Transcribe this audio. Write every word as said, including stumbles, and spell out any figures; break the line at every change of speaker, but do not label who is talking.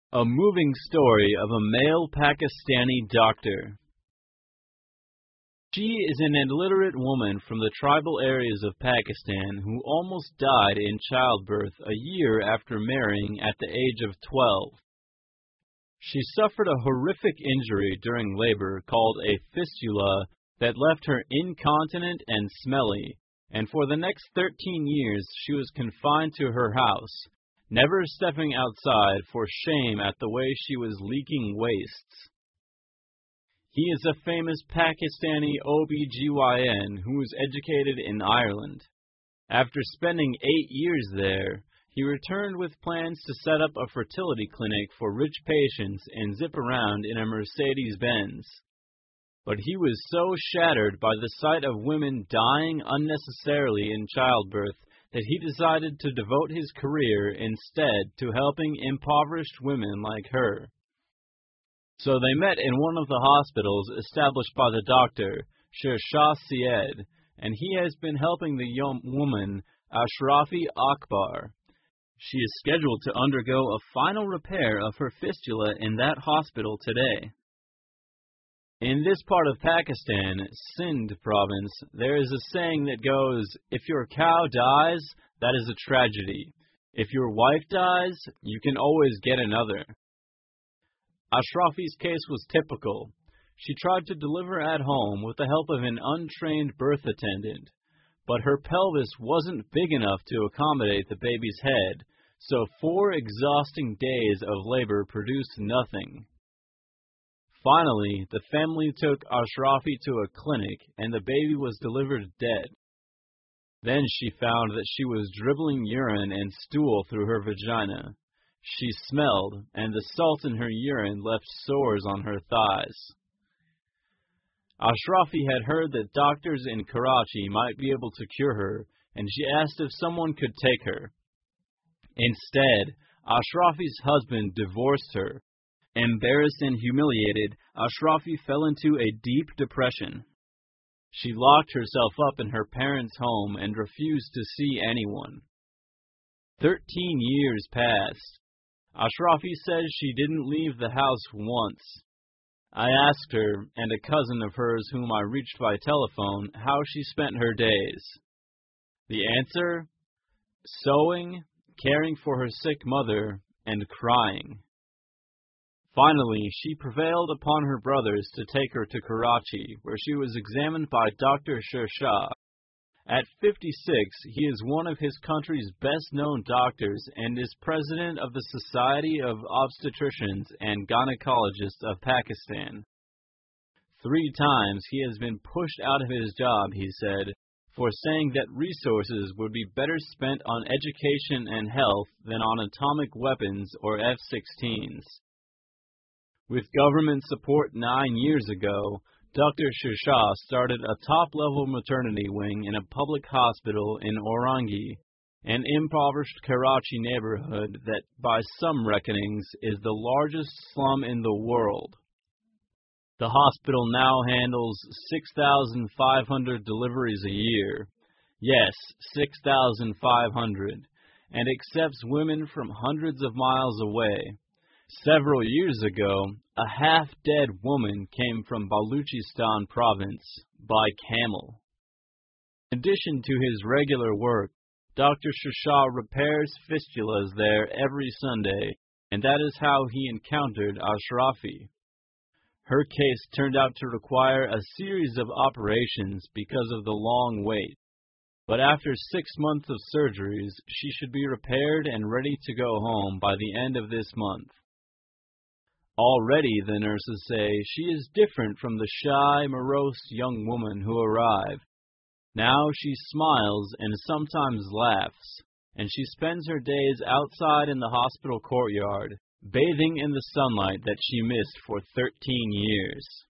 A moving story of a male Pakistani doctor. She is an illiterate woman from the tribal areas of Pakistan who almost died in childbirth a year after marrying at the age of twelve. She suffered a horrific injury during labor called a fistula that left her incontinent and smelly, and for the next thirteen years she was confined to her house, never stepping outside for shame at the way she was leaking wastes. He is a famous Pakistani O B G Y N who was educated in Ireland. After spending eight years there, he returned with plans to set up a fertility clinic for rich patients and zip around in a Mercedes-Benz. But he was so shattered by the sight of women dying unnecessarily in childbirth that he decided to devote his career instead to helping impoverished women like her. So they met in one of the hospitals established by the doctor, Sher Shah Syed, and he has been helping the young woman, Ashrafi Akbar. She is scheduled to undergo a final repair of her fistula in that hospital today. In this part of Pakistan, Sindh province, there is a saying that goes, if your cow dies, that is a tragedy. If your wife dies, you can always get another. Ashrafi's case was typical. She tried to deliver at home with the help of an untrained birth attendant, but her pelvis wasn't big enough to accommodate the baby's head, so four exhausting days of labor produced nothing. Finally, the family took Ashrafi to a clinic, and the baby was delivered dead. Then she found that she was dribbling urine and stool through her vagina. She smelled, and the salt in her urine left sores on her thighs. Ashrafi had heard that doctors in Karachi might be able to cure her, and she asked if someone could take her. Instead, Ashrafi's husband divorced her. Embarrassed and humiliated, Ashrafi fell into a deep depression. She locked herself up in her parents' home and refused to see anyone. Thirteen years passed. Ashrafi says she didn't leave the house once. I asked her, and a cousin of hers whom I reached by telephone, how she spent her days. The answer? Sewing, caring for her sick mother, and crying. Finally, she prevailed upon her brothers to take her to Karachi, where she was examined by Doctor Sher Shah. At fifty-six, he is one of his country's best-known doctors and is president of the Society of Obstetricians and Gynecologists of Pakistan. Three times he has been pushed out of his job, he said, for saying that resources would be better spent on education and health than on atomic weapons or F sixteens. With government support nine years ago, Doctor Sher Shah started a top-level maternity wing in a public hospital in Orangi, an impoverished Karachi neighborhood that, by some reckonings, is the largest slum in the world. The hospital now handles six thousand five hundred deliveries a year. Yes, six thousand five hundred, and accepts women from hundreds of miles away. Several years ago, a half-dead woman came from Baluchistan province by camel. In addition to his regular work, Doctor Sher Shah repairs fistulas there every Sunday, and that is how he encountered Ashrafi. Her case turned out to require a series of operations because of the long wait. But after six months of surgeries, she should be repaired and ready to go home by the end of this month. Already, the nurses say, she is different from the shy, morose young woman who arrived. Now she smiles and sometimes laughs, and she spends her days outside in the hospital courtyard, bathing in the sunlight that she missed for thirteen years.